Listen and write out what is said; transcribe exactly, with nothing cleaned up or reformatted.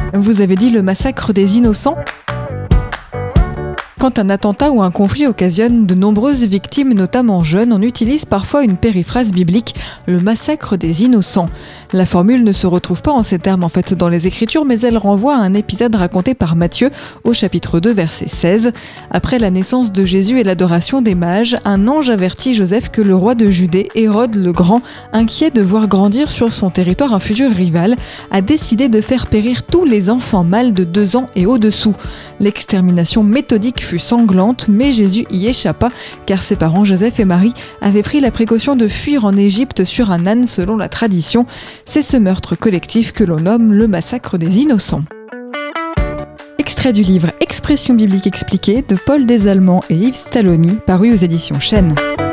Vous avez dit le massacre des innocents ? Quand un attentat ou un conflit occasionne de nombreuses victimes, notamment jeunes, on utilise parfois une périphrase biblique, le massacre des innocents. La formule ne se retrouve pas en ces termes en fait dans les Écritures, mais elle renvoie à un épisode raconté par Matthieu au chapitre deux, verset seize. Après la naissance de Jésus et l'adoration des mages, un ange avertit Joseph que le roi de Judée, Hérode le Grand, inquiet de voir grandir sur son territoire un futur rival, a décidé de faire périr tous les enfants mâles de deux ans et au-dessous. L'extermination méthodique fut sanglante, mais Jésus y échappa, car ses parents Joseph et Marie avaient pris la précaution de fuir en Égypte sur un âne selon la tradition. C'est ce meurtre collectif que l'on nomme le massacre des innocents. Extrait du livre Expression biblique expliquée de Paul Desallemands et Yves Stalloni, paru aux éditions Chênes.